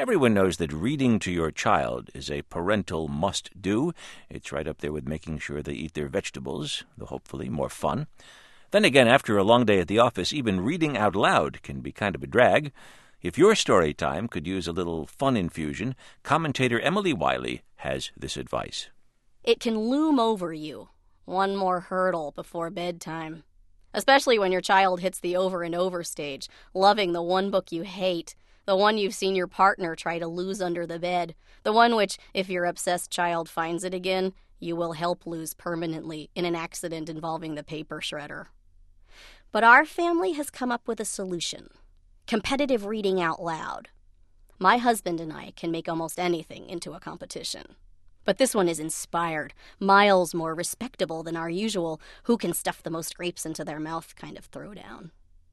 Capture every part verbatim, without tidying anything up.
Everyone knows that reading to your child is a parental must-do. It's right up there with making sure they eat their vegetables, though hopefully more fun. Then again, after a long day at the office, even reading out loud can be kind of a drag. If your story time could use a little fun infusion, commentator Emily Wiley has this advice. It can loom over you, one more hurdle before bedtime. Especially when your child hits the over and over stage, loving the one book you hate, the one you've seen your partner try to lose under the bed, the one which, if your obsessed child finds it again, you will help lose permanently in an accident involving the paper shredder. But our family has come up with a solution. Competitive reading out loud. My husband and I can make almost anything into a competition. But this one is inspired, miles more respectable than our usual who can stuff the most grapes into their mouth kind of throwdown.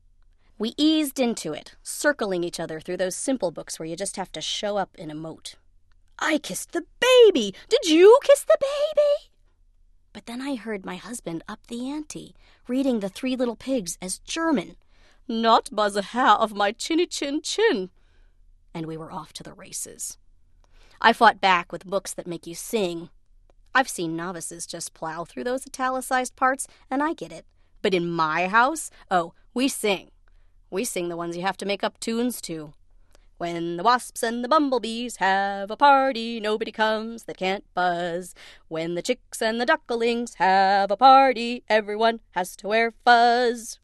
We eased into it, circling each other through those simple books where you just have to show up and emote. I kissed the baby! Did you kiss the baby? But then I heard my husband up the ante, reading The Three Little Pigs as German. Not by the hair of my chinny chin chin. And we were off to the races. I fought back with books that make you sing. I've seen novices just plow through those italicized parts, and I get it. But in my house, oh, we sing. We sing the ones you have to make up tunes to. When the wasps and the bumblebees have a party, nobody comes that can't buzz. When the chicks and the ducklings have a party, everyone has to wear fuzz.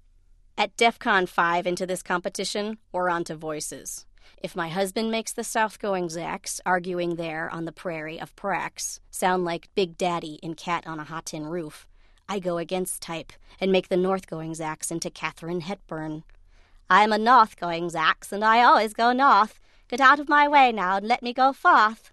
At DEFCON five into this competition, we're on to voices. If my husband makes the South-going Zacks, arguing there on the prairie of Prax, sound like Big Daddy in Cat on a Hot Tin Roof, I go against type and make the North-going Zacks into Katharine Hepburn. I'm a North-going Zacks, and I always go north. Get out of my way now and let me go forth.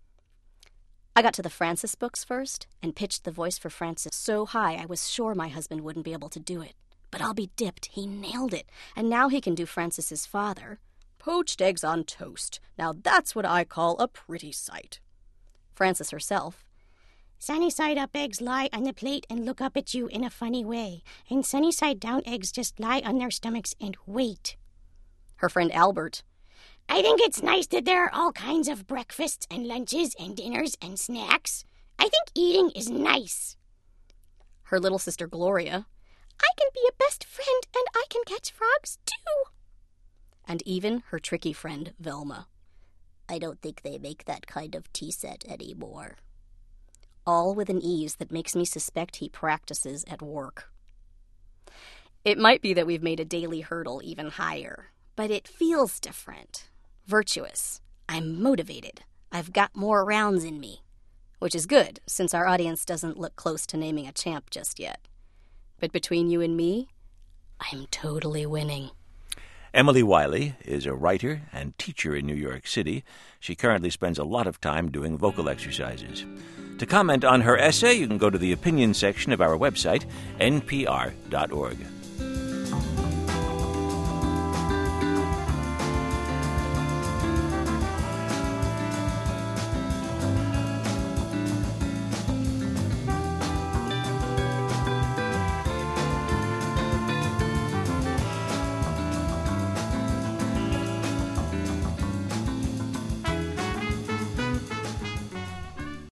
I got to the Francis books first and pitched the voice for Francis so high I was sure my husband wouldn't be able to do it. But I'll be dipped, he nailed it, and now he can do Francis's father. Poached eggs on toast. Now that's what I call a pretty sight. Francis herself. Sunny side up eggs lie on the plate and look up at you in a funny way, and sunny side down eggs just lie on their stomachs and wait. Her friend Albert. I think it's nice that there are all kinds of breakfasts and lunches and dinners and snacks. I think eating is nice. Her little sister Gloria. I can be a best friend and I can catch frogs too. And even her tricky friend Velma. I don't think they make that kind of tea set anymore. All with an ease that makes me suspect he practices at work. It might be that we've made a daily hurdle even higher, but it feels different. Virtuous. I'm motivated. I've got more rounds in me. Which is good, since our audience doesn't look close to naming a champ just yet. But between you and me, I'm totally winning. Emily Wiley is a writer and teacher in New York City. She currently spends a lot of time doing vocal exercises. To comment on her essay, you can go to the opinion section of our website, N P R dot org.